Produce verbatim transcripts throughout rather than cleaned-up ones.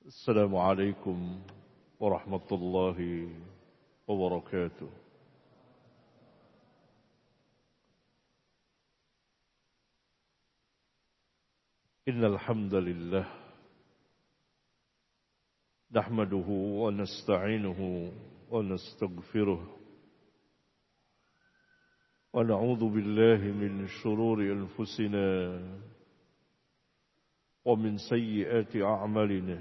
السلام عليكم ورحمة الله وبركاته. إن الحمد لله نحمده ونستعينه ونستغفره ونعوذ بالله من شرور أنفسنا ومن سيئات أعمالنا.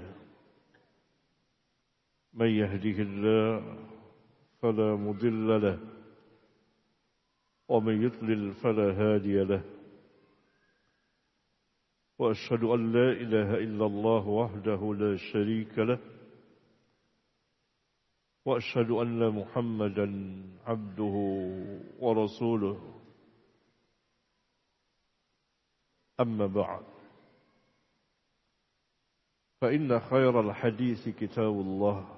من يهده الله فلا مضل له ومن يضلل فلا هادي له. وأشهد أن لا إله إلا الله وحده لا شريك له وأشهد أن محمدا عبده ورسوله. أما بعد، فإن خير الحديث كتاب الله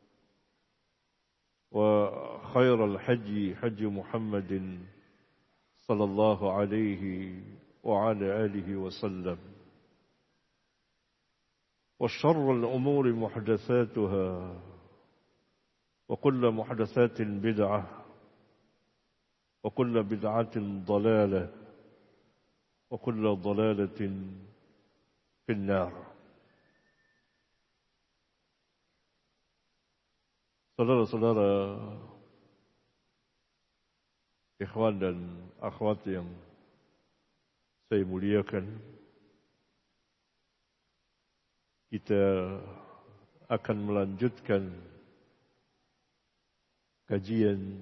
وخير الحج حج محمد صلى الله عليه وعلى آله وسلم. وشر الأمور محدثاتها وكل محدثات بدعة وكل بدعة ضلالة وكل ضلالة في النار. Saudara-saudara, ikhwan dan akhwat yang saya muliakan, kita akan melanjutkan kajian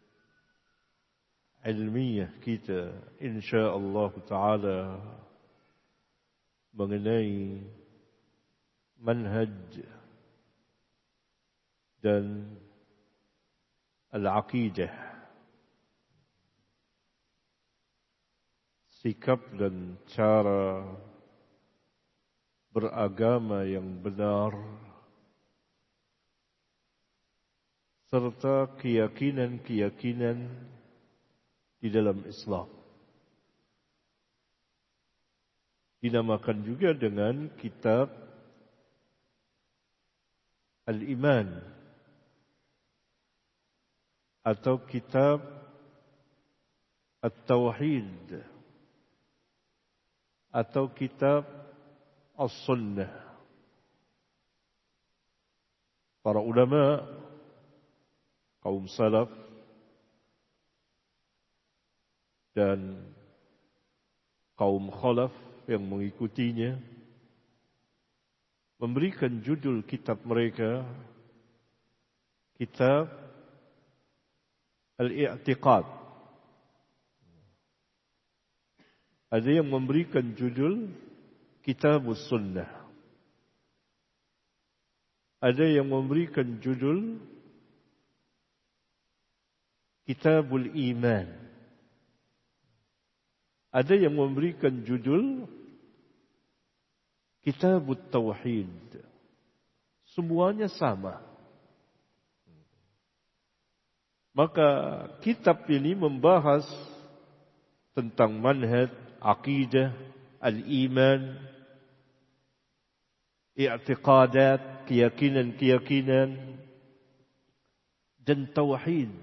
ilmiah kita insyaallah taala mengenai manhaj dan al-aqidah, sikap dan cara beragama yang benar, serta keyakinan-keyakinan di dalam Islam. Dinamakan juga dengan kitab Al-Iman atau kitab At-Tauhid atau kitab As-Sunnah. Para ulama kaum salaf dan kaum khalaf yang mengikutinya memberikan judul kitab mereka kitab Al-I'tiqad. Ada yang memberikan judul Kitabus Sunnah. Ada yang memberikan judul Kitabul Iman. Ada yang memberikan judul Kitabut Tauhid. Semuanya sama. Maka kitab ini membahas tentang manhaj, akidah, al-iman, i'tiqadat, keyakinan-keyakinan, dan tauhid.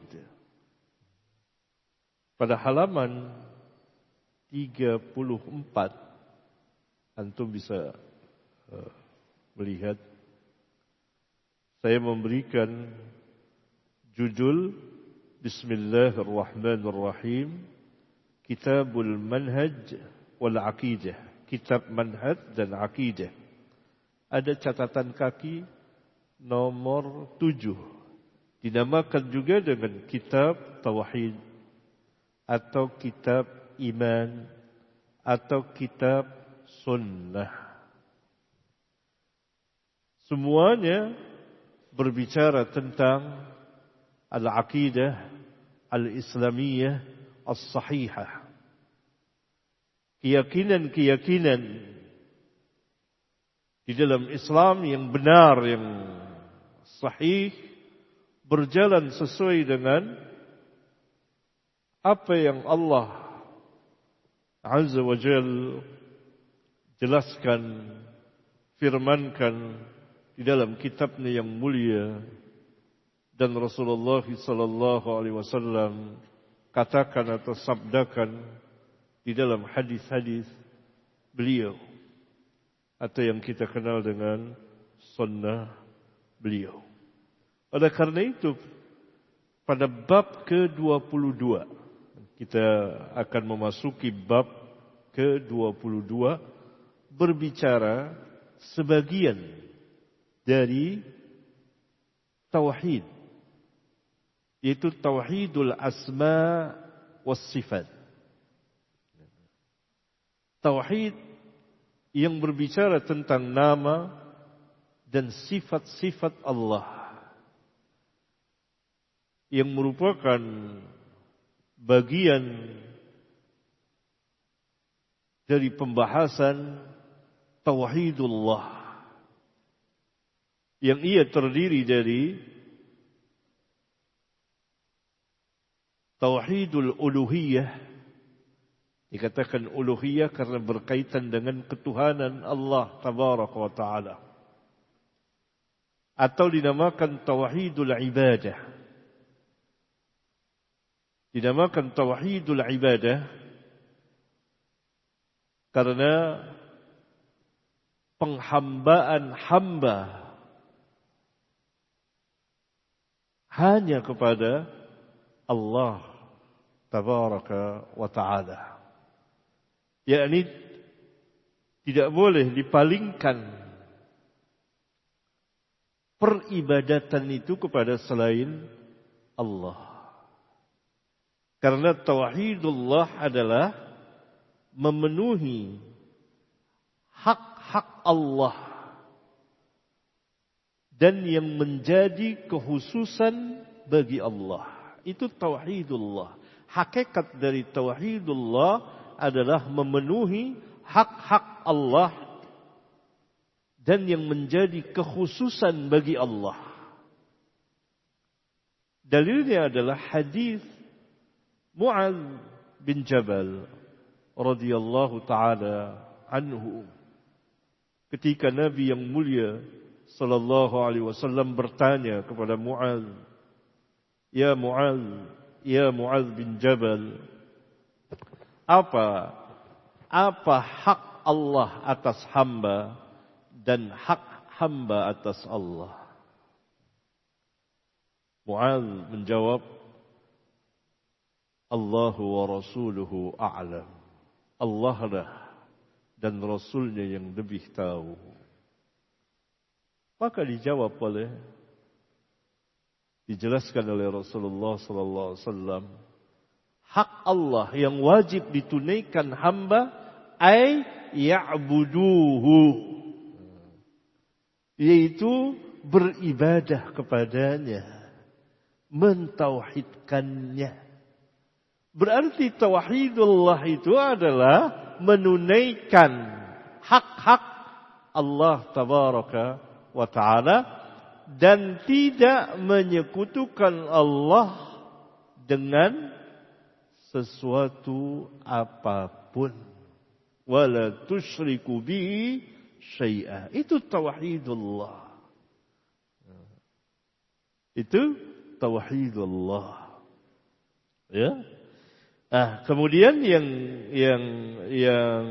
Pada halaman tiga puluh empat, antum bisa uh, melihat, saya memberikan judul Bismillahirrahmanirrahim, Kitabul Manhaj wal Aqidah, kitab manhaj dan aqidah. Ada catatan kaki nomor tujuh. Dinamakan juga dengan kitab Tauhid atau kitab Iman atau kitab Sunnah. Semuanya berbicara tentang al-aqidah al-islamiyah as-sahihah. Keyakinan-keyakinan di dalam Islam yang benar, yang sahih, berjalan sesuai dengan apa yang Allah Azza wa Jalla jelaskan, firmankan di di dalam kitabnya yang mulia dan Rasulullah sallallahu alaihi wasallam katakan atau sabdakan di dalam hadis-hadis beliau atau yang kita kenal dengan sunnah beliau. Oleh karena itu pada bab ke dua puluh dua kita akan memasuki bab ke dua puluh dua berbicara sebagian dari tauhid, yaitu tauhidul asma was sifat. Tauhid yang berbicara tentang nama dan sifat-sifat Allah yang merupakan bagian dari pembahasan tauhidullah yang ia terdiri dari tauhidul uluhiyah. Dikatakan uluhiyah karena berkaitan dengan ketuhanan Allah tabaraka wa taala, atau dinamakan tauhidul ibadah. Dinamakan tauhidul ibadah karena penghambaan hamba hanya kepada Allah tabaraka wa ta'ala. Yakni tidak boleh dipalingkan peribadatan itu kepada selain Allah. Karena tauhidullah adalah memenuhi hak-hak Allah dan yang menjadi kekhususan bagi Allah. Itu tauhidullah. Hakikat dari tauhidullah adalah memenuhi hak-hak Allah dan yang menjadi kekhususan bagi Allah. Dalilnya adalah hadis Mu'adz bin Jabal radhiyallahu taala anhu, ketika Nabi yang mulia sallallahu alaihi wasallam bertanya kepada Mu'adz, "Ya Mu'adz, ya Mu'adz bin Jabal, apa apa hak Allah atas hamba dan hak hamba atas Allah?" Mu'adz menjawab, "Allahu wa rasuluhu a'lam." Allah lah dan Rasulnya yang lebih tahu. Maka dijawab oleh, dijelaskan oleh Rasulullah sallallahu alaihi wasallam, hak Allah yang wajib ditunaikan hamba ay ya'buduhu, yaitu beribadah kepadanya, mentauhidkannya. Berarti tauhidullah itu adalah menunaikan hak-hak Allah tabaraka wa ta'ala dan tidak menyekutukan Allah dengan sesuatu apapun. Wala tusyriku bihi syai'a. Itu tauhidullah. Itu tauhidullah. Ya. Ah, kemudian yang yang yang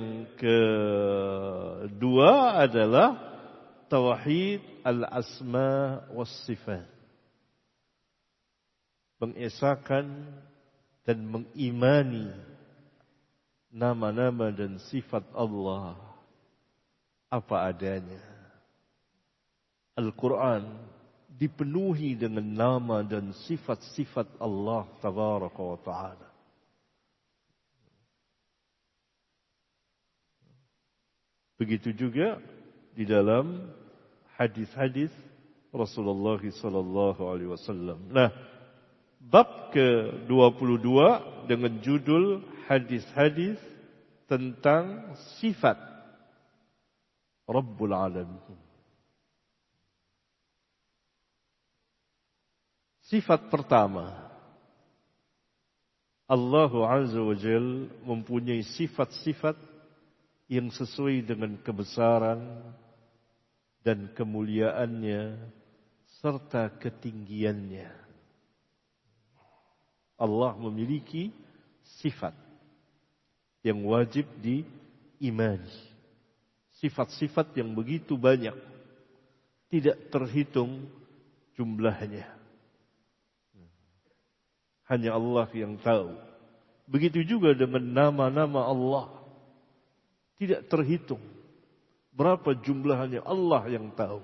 kedua adalah tauhid al-asma was sifat. Mengesahkan dan mengimani nama-nama dan sifat Allah apa adanya. Al-Quran dipenuhi dengan nama dan sifat-sifat Allah tabaraka wa ta'ala. Begitu juga di dalam hadis-hadis Rasulullah sallallahu alaihi wasallam. Nah, bab ke dua puluh dua dengan judul hadis-hadis tentang sifat Rabbul Alamin. Sifat pertama, Allah Azza wa Jalla mempunyai sifat-sifat yang sesuai dengan kebesaran, dan kemuliaannya serta ketinggiannya. Allah memiliki sifat yang wajib diimani. Sifat-sifat yang begitu banyak, tidak terhitung jumlahnya. Hanya Allah yang tahu. Begitu juga dengan nama-nama Allah. Tidak terhitung. Berapa jumlahnya, Allah yang tahu.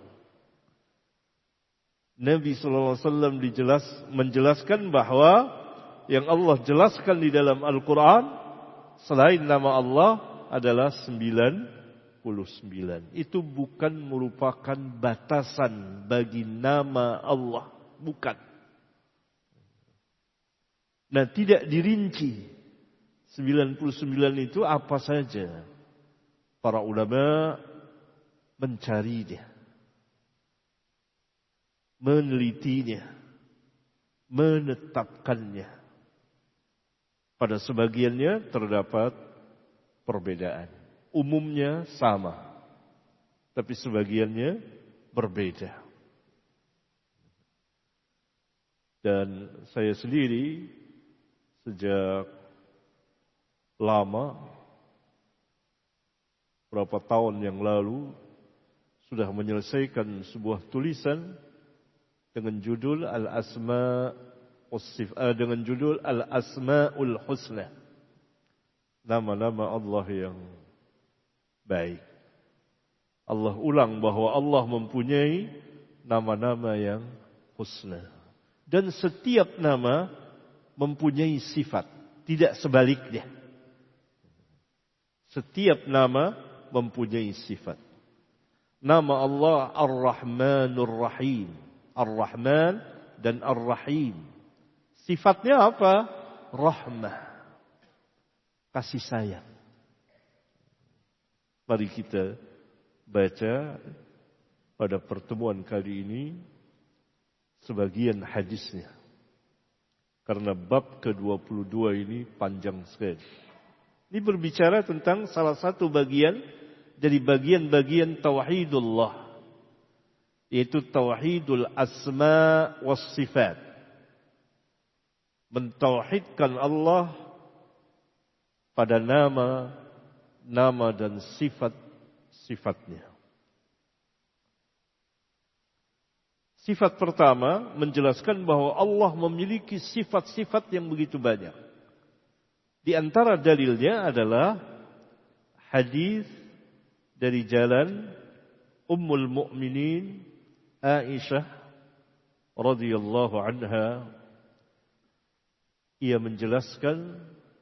Nabi sallallahu alaihi wasallam dijelas, menjelaskan bahwa yang Allah jelaskan di dalam Al-Quran selain nama Allah adalah sembilan puluh sembilan. Itu bukan merupakan batasan bagi nama Allah. Bukan. Nah, tidak dirinci. sembilan puluh sembilan itu apa saja. Para ulama mencarinya, menelitinya, menetapkannya. Pada sebagiannya terdapat perbedaan. Umumnya sama, tapi sebagiannya berbeda. Dan saya sendiri sejak lama, berapa tahun yang lalu, sudah menyelesaikan sebuah tulisan dengan judul Al-Asma' dengan judul Al-Asma'ul Husna. Nama-nama Allah yang baik. Allah ulang bahwa Allah mempunyai nama-nama yang husna. Dan setiap nama mempunyai sifat, tidak sebaliknya. Setiap nama mempunyai sifat. Nama Allah Ar-Rahmanur Rahim. Ar-Rahman dan Ar-Rahim. Sifatnya apa? Rahmah. Kasih sayang. Mari kita baca pada pertemuan kali ini sebagian hadisnya. Karena bab ke dua puluh dua ini panjang sekali. Ini berbicara tentang salah satu bagian dari bagian-bagian tauhidullah, yaitu tauhidul asma was sifat. Mentauhidkan Allah pada nama, nama dan sifat-sifatnya. Sifat pertama menjelaskan bahwa Allah memiliki sifat-sifat yang begitu banyak. Di antara dalilnya adalah hadis dari jalan Ummul Mukminin Aisyah radhiyallahu anha. Ia menjelaskan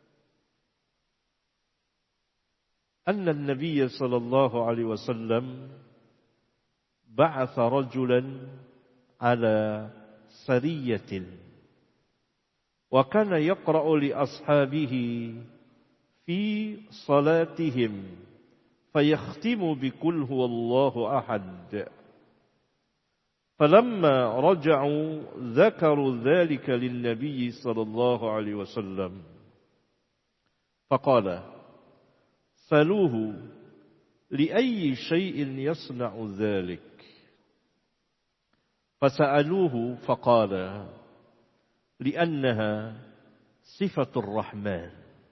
anna an-nabiy sallallahu alaihi wasallam ba'atha rajulan ala sariyatin wa kana yaqra'u li ashabihi fi salatihim fayakhtimu bi qul huwallahu ahad. فلما رجعوا ذكروا ذلك للنبي صلى الله عليه وسلم فقال سألوه لأي شيء يصنع ذلك فسألوه فقال لأنها صفة الرحمن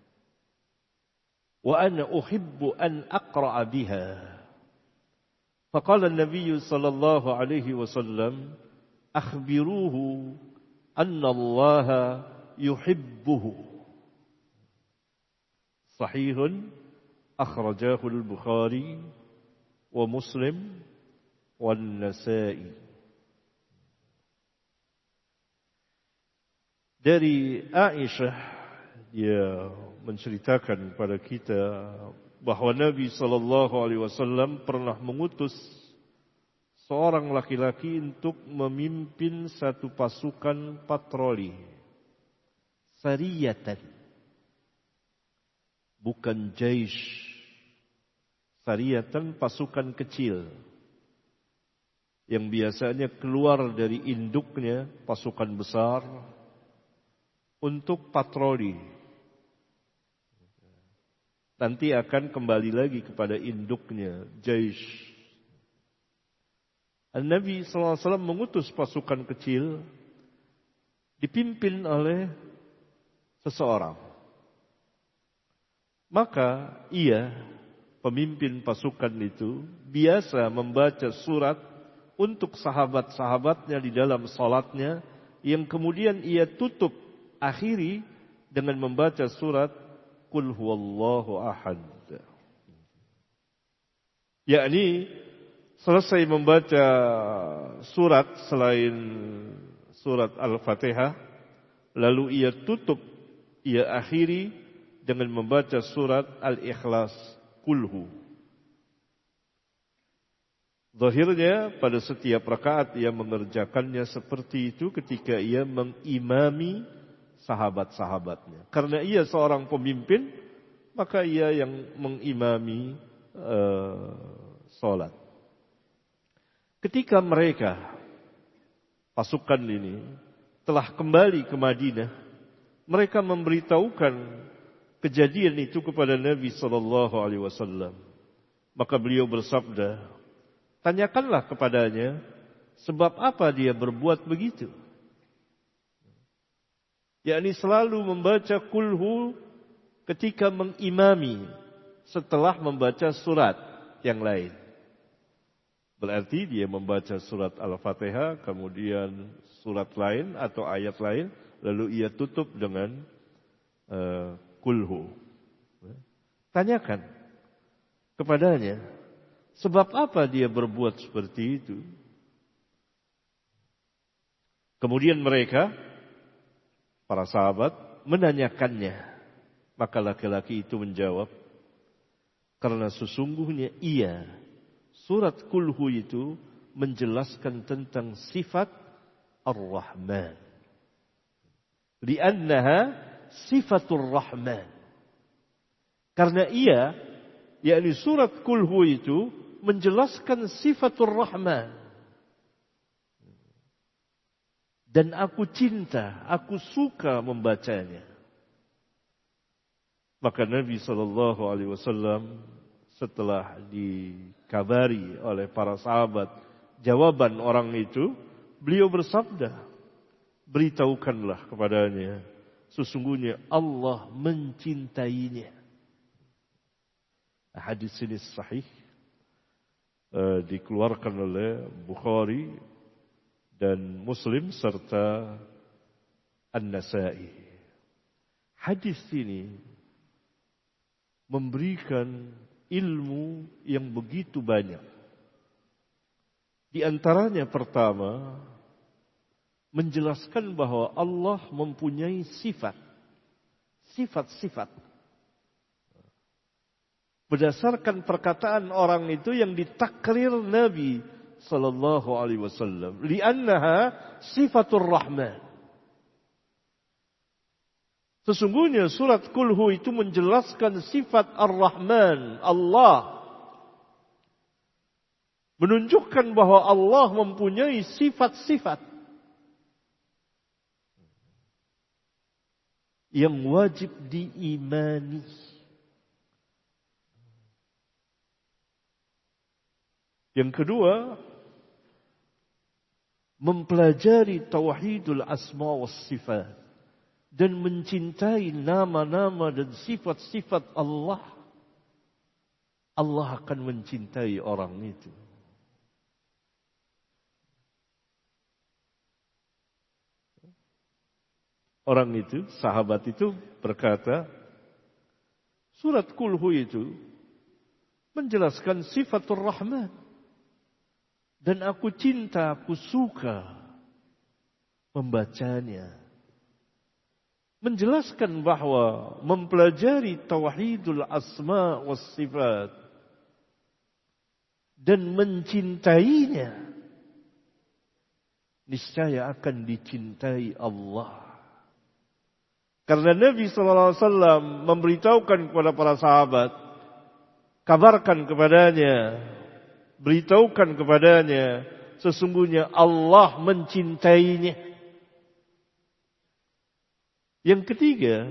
وأنا أحب أن أقرأ بها. فقال النبي صلى الله عليه وسلم أخبروه أن الله يحبه. صحيح أخرجاه البخاري ومسلم والنسائي. Dari Aisyah, dia menceritakan kepada kita bahwa Nabi sallallahu alaihi wasallam pernah mengutus seorang laki-laki untuk memimpin satu pasukan patroli. Sariyatan. Bukan jaish. Sariyatan pasukan kecil. Yang biasanya keluar dari induknya pasukan besar untuk patroli. Nanti akan kembali lagi kepada induknya, jaish. Nabi sallallahu alaihi wasallam mengutus pasukan kecil dipimpin oleh seseorang. Maka ia, pemimpin pasukan itu, biasa membaca surat untuk sahabat-sahabatnya di dalam salatnya, yang kemudian ia tutup akhiri dengan membaca surat Qul huwallahu ahad. Yakni selesai membaca surat selain surat Al-Fatihah, lalu ia tutup, ia akhiri dengan membaca surat Al-Ikhlas, Qulhu. Zahirnya pada setiap rakaat ia mengerjakannya seperti itu ketika ia mengimami sahabat-sahabatnya. Karena ia seorang pemimpin, maka ia yang mengimami uh, salat. Ketika mereka, pasukan ini, telah kembali ke Madinah, mereka memberitahukan kejadian itu kepada Nabi sallallahu alaihi wasallam. Maka beliau bersabda, tanyakanlah kepadanya, sebab apa dia berbuat begitu? Yakni selalu membaca kulhu ketika mengimami setelah membaca surat yang lain. Berarti dia membaca surat Al-Fatihah, kemudian surat lain atau ayat lain, lalu ia tutup dengan uh, kulhu. Tanyakan kepadanya, sebab apa dia berbuat seperti itu? Kemudian mereka, para sahabat, menanyakannya. Maka laki-laki itu menjawab, karena sesungguhnya ia, surat kulhu itu menjelaskan tentang sifat Ar-Rahman. Liannaha sifatur Rahman. Karena ia, yakni surat kulhu itu menjelaskan sifatur Rahman. Dan aku cinta, aku suka membacanya. Maka Nabi sallallahu alaihi wasallam setelah dikabari oleh para sahabat jawaban orang itu, beliau bersabda, beritahukanlah kepadanya, sesungguhnya Allah mencintainya. Hadis ini sahih, uh, dikeluarkan oleh Bukhari dan Muslim serta An-Nasa'i. Hadis ini memberikan ilmu yang begitu banyak. Di antaranya pertama, menjelaskan bahwa Allah mempunyai sifat. Sifat-sifat. Berdasarkan perkataan orang itu yang ditakrir Nabi sallallahu alaihi wasallam. Liannaha sifatur Rahman. Sesungguhnya surat Kulhu itu menjelaskan sifat Ar-Rahman, Allah. Menunjukkan bahwa Allah mempunyai sifat-sifat yang wajib diimani. Yang kedua, mempelajari tauhidul asma was sifat. Dan mencintai nama-nama dan sifat-sifat Allah. Allah akan mencintai orang itu. Orang itu, sahabat itu berkata, surat Kulhu itu menjelaskan sifatur Rahman. Dan aku cinta, aku suka membacanya. Menjelaskan bahwa mempelajari tauhidul asma was sifat dan mencintainya, niscaya akan dicintai Allah. Karena Nabi sallallahu alaihi wasallam memberitahukan kepada para sahabat, kabarkan kepadanya, beritahukan kepadanya, sesungguhnya Allah mencintainya. Yang ketiga,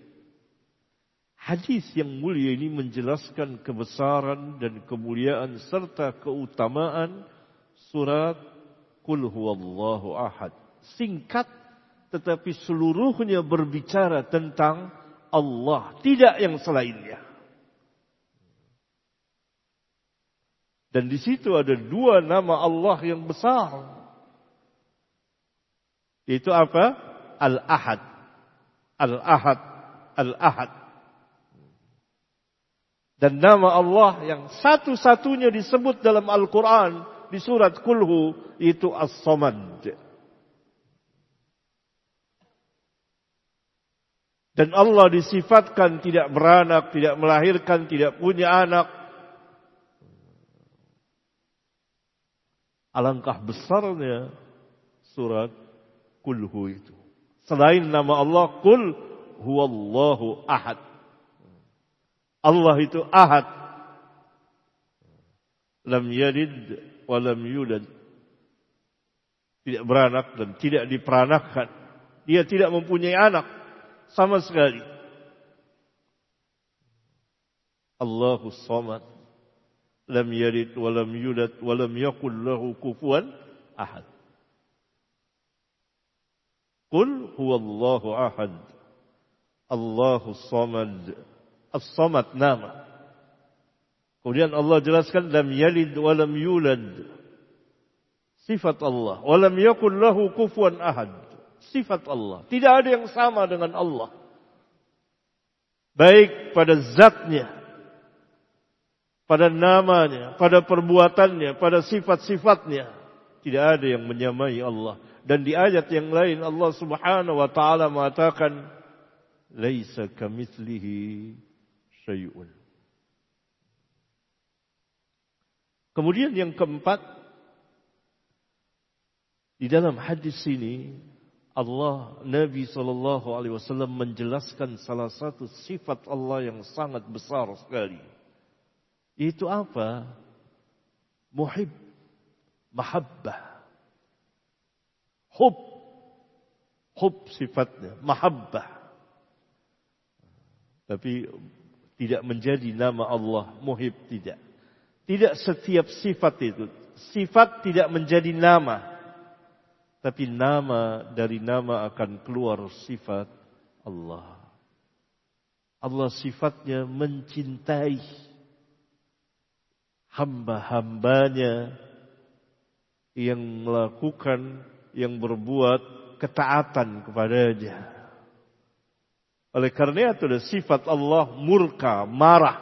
hadis yang mulia ini menjelaskan kebesaran dan kemuliaan serta keutamaan surat Qul huwallahu ahad. Singkat tetapi seluruhnya berbicara tentang Allah, tidak yang selainnya. Dan di situ ada dua nama Allah yang besar. Itu apa? Al-Ahad. Al-Ahad. Al-Ahad. Dan nama Allah yang satu-satunya disebut dalam Al-Quran di surat Qul itu As-Samad. Dan Allah disifatkan tidak beranak, tidak melahirkan, tidak punya anak. Alangkah besarnya surat Qul itu. Selain nama Allah, Qul huwallahu ahad. Allah itu ahad. Lam yalid wa lam yulad. Tidak beranak dan tidak diperanakkan. Dia tidak mempunyai anak sama sekali. Allahus Samad. Lam yalid wa lam yulad wa lam yakul lahu kufuwan ahad. Qul huwallahu ahad. Allahus Samad. As-Samad nama. Kemudian Allah jelaskan lam yalid wa lam yulad. Sifat Allah. Wa lam yakul lahu kufuwan ahad. Sifat Allah. Tidak ada yang sama dengan Allah. Baik pada zatnya, pada namanya, pada perbuatannya, pada sifat-sifatnya. Tidak ada yang menyamai Allah. Dan di ayat yang lain Allah Subhanahu wa taala mengatakan laisa kamitslihi syai'un. Kemudian yang keempat, di dalam hadis ini Allah Nabi sallallahu alaihi wasallam menjelaskan salah satu sifat Allah yang sangat besar sekali. Itu apa? Muhib, mahabbah. Hub, hub sifatnya, mahabbah. Tapi tidak menjadi nama Allah, muhib tidak. Tidak setiap sifat itu. Sifat tidak menjadi nama. Tapi nama dari nama akan keluar sifat Allah. Allah sifatnya mencintai hamba-hambanya yang melakukan, yang berbuat ketaatan kepadanya. Oleh karena itu ada sifat Allah murka, marah.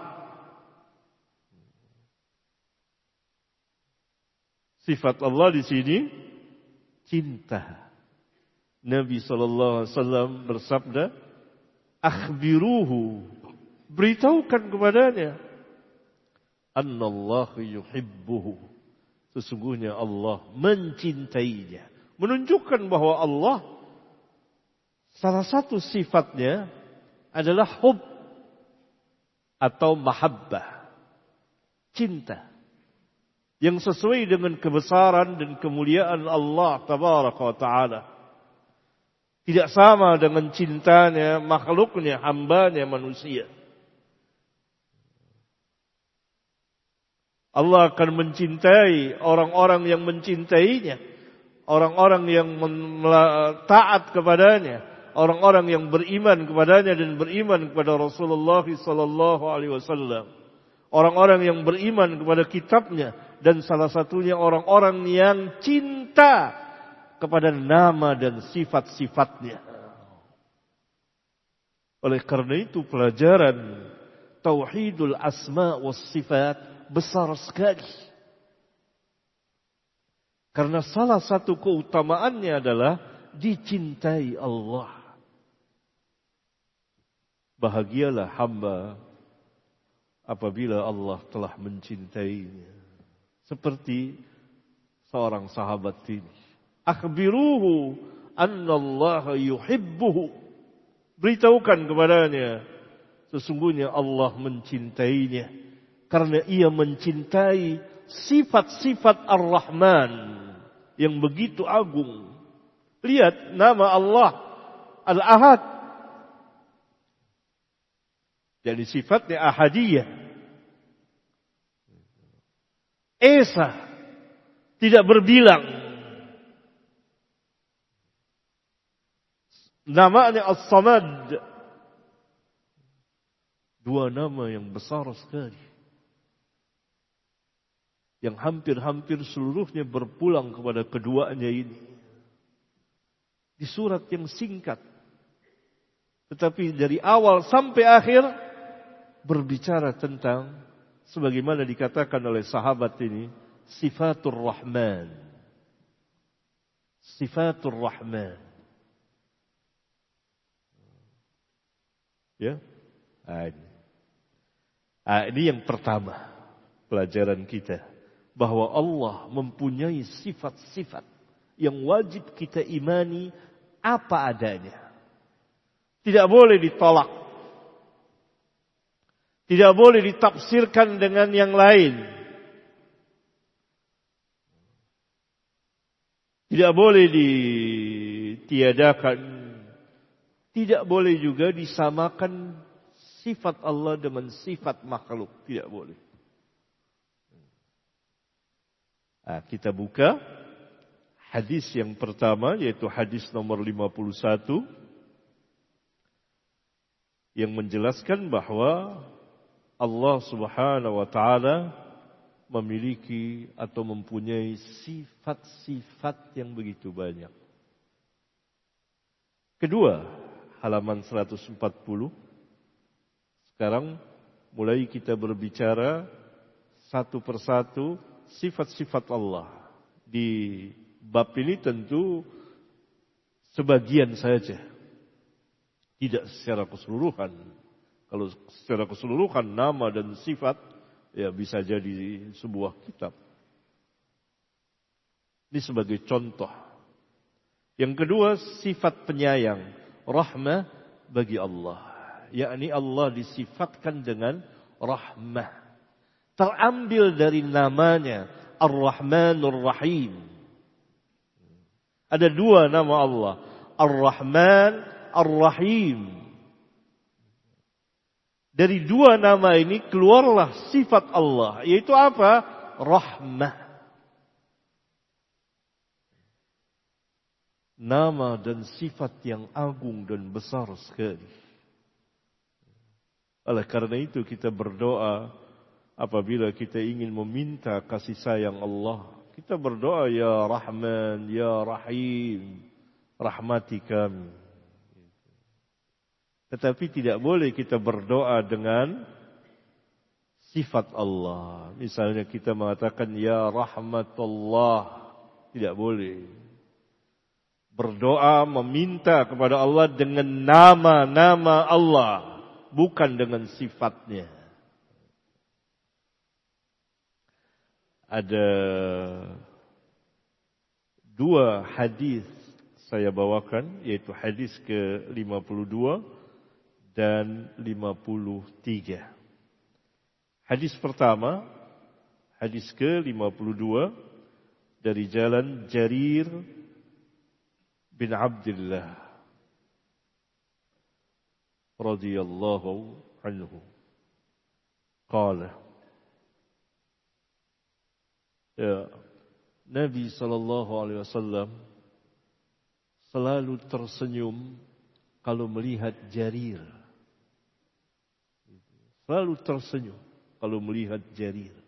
Sifat Allah di sini cinta. Nabi sallallahu alaihi wasallam bersabda, "Akhbiruhu." Beritahukan kepadanya, "Annallahu yuhibbuhu." Sesungguhnya Allah mencintainya. Menunjukkan bahwa Allah salah satu sifatnya adalah hub atau mahabbah. Cinta. Yang sesuai dengan kebesaran dan kemuliaan Allah tabaraka wa ta'ala. Tidak sama dengan cintanya makhluknya, hambanya manusia. Allah akan mencintai orang-orang yang mencintainya. Orang-orang yang taat kepadanya. Orang-orang yang beriman kepadanya dan beriman kepada Rasulullah sallallahu alaihi wasallam. Orang-orang yang beriman kepada kitabnya. Dan salah satunya orang-orang yang cinta kepada nama dan sifat-sifatnya. Oleh karena itu pelajaran Tauhidul Asma was Sifat besar sekali. Karena salah satu keutamaannya adalah dicintai Allah. Bahagialah hamba apabila Allah telah mencintainya. Seperti seorang sahabat ini. Akhbiruhu annallaha yuhibbuhu. Beritahukan kepadanya, sesungguhnya Allah mencintainya. Karena ia mencintai sifat-sifat Ar-Rahman yang begitu agung. Lihat nama Allah Al-Ahad. Jadi sifatnya ahadiyah. Esa. tidak berbilang. Namanya As-Samad. Dua nama yang besar sekali. Yang hampir-hampir seluruhnya berpulang kepada keduanya ini. Di surat yang singkat. Tetapi dari awal sampai akhir berbicara tentang sebagaimana dikatakan oleh sahabat ini, sifatur Rahman. Sifatur Rahman. Ya. Nah, ini. Nah, ini yang pertama pelajaran kita. Bahwa Allah mempunyai sifat-sifat yang wajib kita imani apa adanya. Tidak boleh ditolak. Tidak boleh ditafsirkan dengan yang lain. Tidak boleh ditiadakan. Tidak boleh juga disamakan sifat Allah dengan sifat makhluk. Tidak boleh. Nah, kita buka hadis yang pertama, yaitu hadis nomor lima puluh satu. Yang menjelaskan bahwa Allah subhanahu wa ta'ala memiliki atau mempunyai sifat-sifat yang begitu banyak. Kedua, halaman seratus empat puluh. Sekarang mulai kita berbicara satu persatu sifat-sifat Allah. Di bab ini tentu sebagian saja. Tidak secara keseluruhan. Kalau secara keseluruhan nama dan sifat, ya bisa jadi sebuah kitab. Ini sebagai contoh. Yang kedua, sifat penyayang. Rahmah bagi Allah. Yakni Allah disifatkan dengan rahmah. Terambil dari namanya Ar-Rahmanur Rahim. Ada dua nama Allah. Ar-Rahman, Ar-Rahim. Dari dua nama ini keluarlah sifat Allah. Yaitu apa? Rahmah. Nama dan sifat yang agung dan besar sekali. Oleh karena itu kita berdoa apabila kita ingin meminta kasih sayang Allah. Kita berdoa, Ya Rahman, Ya Rahim, rahmati kami. Tetapi tidak boleh kita berdoa dengan sifat Allah. Misalnya kita mengatakan, Ya Rahmatullah. Tidak boleh. Berdoa meminta kepada Allah dengan nama-nama Allah. Bukan dengan sifatnya. Ada dua hadis saya bawakan, yaitu hadis ke lima puluh dua dan lima puluh tiga. Hadis pertama, hadis ke lima puluh dua dari jalan Jarir bin Abdullah radhiyallahu anhu. Qala, ya, Nabi sallallahu alaihi wasallam selalu tersenyum kalau melihat Jarir. Selalu tersenyum kalau melihat Jarir.